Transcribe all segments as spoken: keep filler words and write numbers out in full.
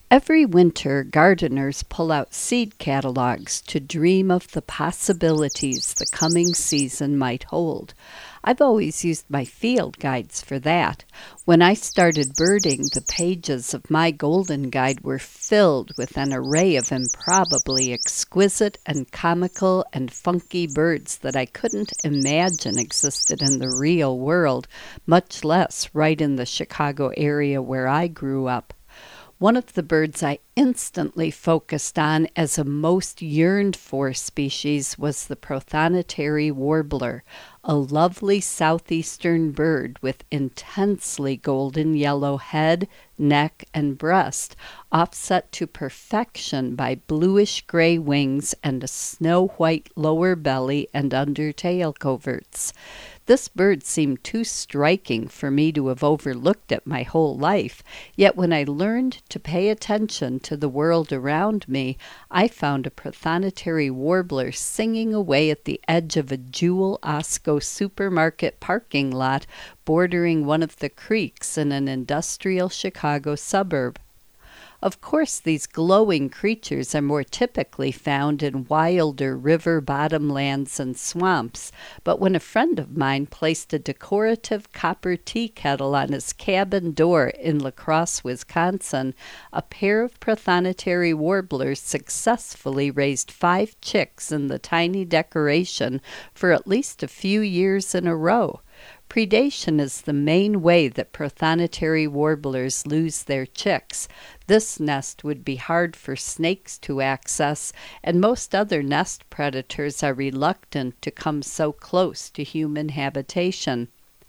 Every winter, gardeners pull out seed catalogs to dream of the possibilities the coming season might hold. I've always used my field guides for that. When I started birding, the pages of my golden guide were filled with an array of improbably exquisite and comical and funky birds that I couldn't imagine existed in the real world, much less right in the Chicago area where I grew up. One of the birds I instantly focused on as a most yearned for species was the Prothonotary warbler, a lovely southeastern bird with intensely golden yellow head, neck, and breast, offset to perfection by bluish-gray wings and a snow-white lower belly and under-tail coverts. This bird seemed too striking for me to have overlooked it my whole life, yet when I learned to pay attention to the world around me, I found a Prothonotary warbler singing away at the edge of a Jewel Osco supermarket parking lot bordering one of the creeks in an industrial Chicago suburb. Of course, these glowing creatures are more typically found in wilder river bottomlands and swamps, but when a friend of mine placed a decorative copper tea kettle on his cabin door in La Crosse, Wisconsin, a pair of Prothonotary warblers successfully raised five chicks in the tiny decoration for at least a few years in a row. Predation is the main way that Prothonotary warblers lose their chicks. This nest would be hard for snakes to access, and most other nest predators are reluctant to come so close to human habitation.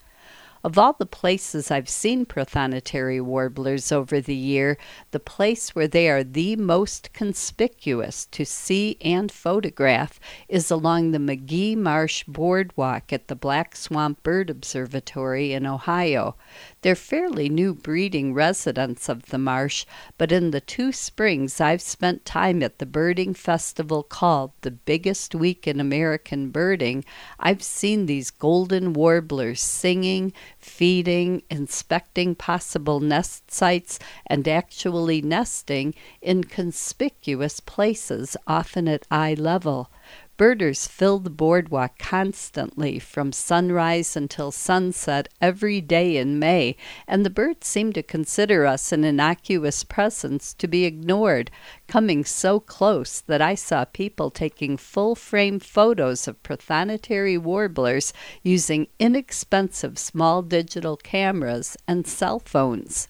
Of all the places I've seen Prothonotary warblers over the year, the place where they are the most conspicuous to see and photograph is along the McGee Marsh Boardwalk at the Black Swamp Bird Observatory in Ohio. They're fairly new breeding residents of the marsh, but in the two springs I've spent time at the birding festival called the Biggest Week in American Birding, I've seen these golden warblers singing, feeding, inspecting possible nest sites, and actually nesting in conspicuous places, often at eye level. Birders fill the boardwalk constantly from sunrise until sunset every day in May, and the birds seem to consider us an innocuous presence to be ignored, coming so close that I saw people taking full-frame photos of Prothonotary warblers using inexpensive small digital cameras and cell phones.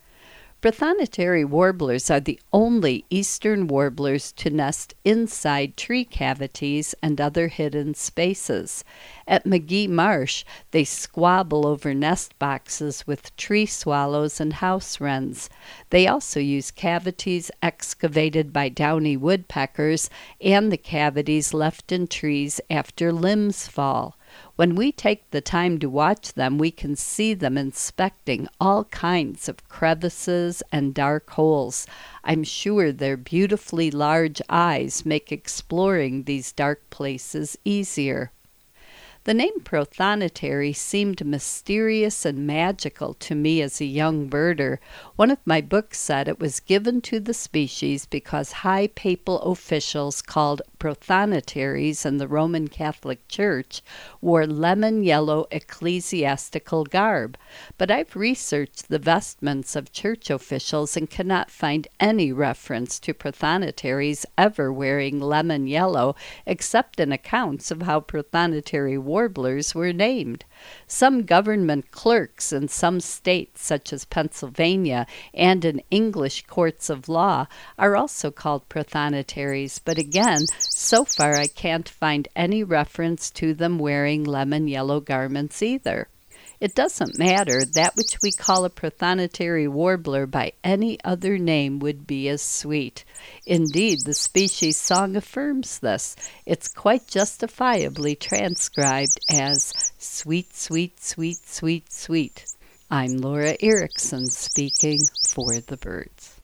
Prothonotary warblers are the only eastern warblers to nest inside tree cavities and other hidden spaces. At McGee Marsh, they squabble over nest boxes with tree swallows and house wrens. They also use cavities excavated by downy woodpeckers and the cavities left in trees after limbs fall. When we take the time to watch them, we can see them inspecting all kinds of crevices and dark holes. I'm sure their beautifully large eyes make exploring these dark places easier. The name Prothonotary seemed mysterious and magical to me as a young birder. One of my books said it was given to the species because high papal officials called Prothonotaries in the Roman Catholic Church wore lemon-yellow ecclesiastical garb. But I've researched the vestments of church officials and cannot find any reference to Prothonotaries ever wearing lemon-yellow, except in accounts of how Prothonotary warblers were named. Some government clerks in some states, such as Pennsylvania, and in English courts of law, are also called Prothonotaries, but again, so far I can't find any reference to them wearing lemon-yellow garments either. It doesn't matter. That which we call a Prothonotary warbler by any other name would be as sweet. Indeed, the species song affirms this. It's quite justifiably transcribed as sweet, sweet, sweet, sweet, sweet. I'm Laura Erickson speaking for the birds.